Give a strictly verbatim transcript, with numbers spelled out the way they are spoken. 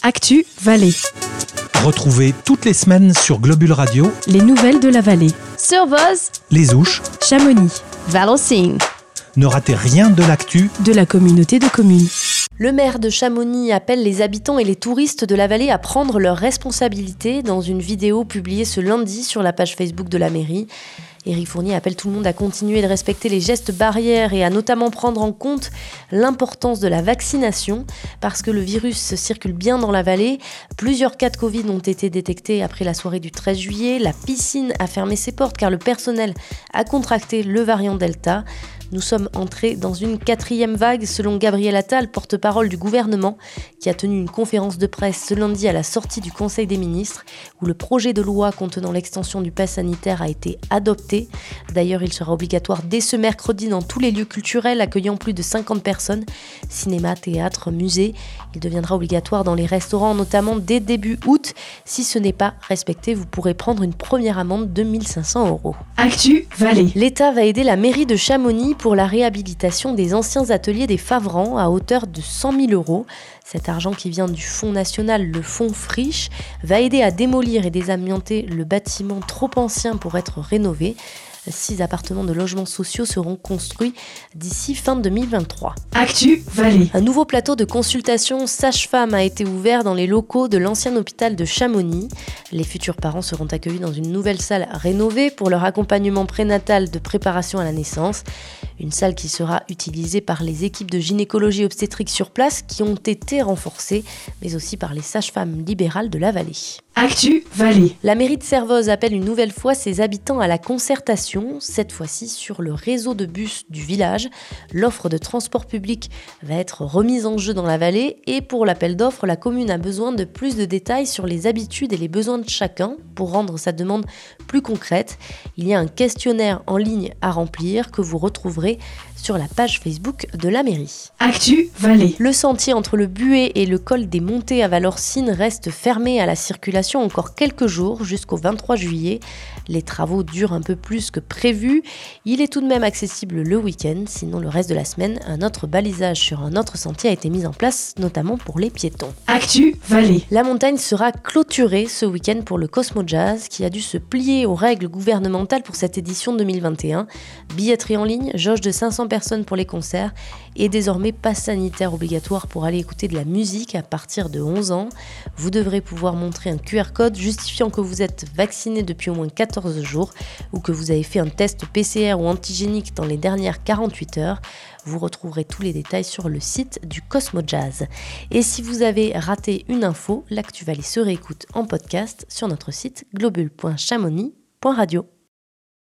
Actu Vallée. Retrouvez toutes les semaines sur Globule Radio Les nouvelles de la vallée. Sur Voz, les Ouches. Chamonix. Vallocine. Ne ratez rien de l'actu De la communauté de communes. Le maire de Chamonix appelle les habitants et les touristes de la vallée à prendre leurs responsabilités dans une vidéo publiée ce lundi sur la page Facebook de la mairie. Éric Fournier appelle tout le monde à continuer de respecter les gestes barrières et à notamment prendre en compte l'importance de la vaccination parce que le virus circule bien dans la vallée. Plusieurs cas de Covid ont été détectés après la soirée du treize juillet. La piscine a fermé ses portes car le personnel a contracté le variant Delta. Nous sommes entrés dans une quatrième vague, selon Gabriel Attal, porte-parole du gouvernement, qui a tenu une conférence de presse ce lundi à la sortie du Conseil des ministres, où le projet de loi contenant l'extension du pass sanitaire a été adopté. D'ailleurs, il sera obligatoire dès ce mercredi dans tous les lieux culturels accueillant plus de cinquante personnes, cinéma, théâtre, musée. Il deviendra obligatoire dans les restaurants, notamment dès début août. Si ce n'est pas respecté, vous pourrez prendre une première amende de mille cinq cents euros. Actu Vallée. L'État va aider la mairie de Chamonix pour la réhabilitation des anciens ateliers des Favrans à hauteur de cent mille euros. Cet argent qui vient du Fonds national, le Fonds Friche, va aider à démolir et désamianter le bâtiment trop ancien pour être rénové. Six appartements de logements sociaux seront construits d'ici fin deux mille vingt-trois. Actu Vallée. Un nouveau plateau de consultation sage-femme a été ouvert dans les locaux de l'ancien hôpital de Chamonix. Les futurs parents seront accueillis dans une nouvelle salle rénovée pour leur accompagnement prénatal de préparation à la naissance. Une salle qui sera utilisée par les équipes de gynécologie obstétrique sur place qui ont été renforcées, mais aussi par les sages-femmes libérales de la vallée. Actu Vallée. La mairie de Servoz appelle une nouvelle fois ses habitants à la concertation, cette fois-ci sur le réseau de bus du village. L'offre de transport public va être remise en jeu dans la vallée et pour l'appel d'offres, la commune a besoin de plus de détails sur les habitudes et les besoins de chacun pour rendre sa demande plus concrète. Il y a un questionnaire en ligne à remplir que vous retrouverez sur la page Facebook de la mairie. Actu Vallée. Le sentier entre le Buet et le col des Montées à Vallorcine reste fermé à la circulation encore quelques jours jusqu'au vingt-trois juillet. Les travaux durent un peu plus que prévu. Il est tout de même accessible le week-end, sinon le reste de la semaine, un autre balisage sur un autre sentier a été mis en place, notamment pour les piétons. Actu Vallée. La montagne sera clôturée ce week-end pour le Cosmo Jazz, qui a dû se plier aux règles gouvernementales pour cette édition deux mille vingt et un. Billetterie en ligne, jauge de cinq cents personnes pour les concerts et désormais pass sanitaire obligatoire pour aller écouter de la musique à partir de onze ans. Vous devrez pouvoir montrer un Q R code justifiant que vous êtes vacciné depuis au moins quatorze jours ou que vous avez fait un test P C R ou antigénique dans les dernières quarante-huit heures. Vous retrouverez tous les détails sur le site du Cosmo Jazz. Et si vous avez raté une info, l'Actu Vallée se réécoute en podcast sur notre site globule point chamonix point radio.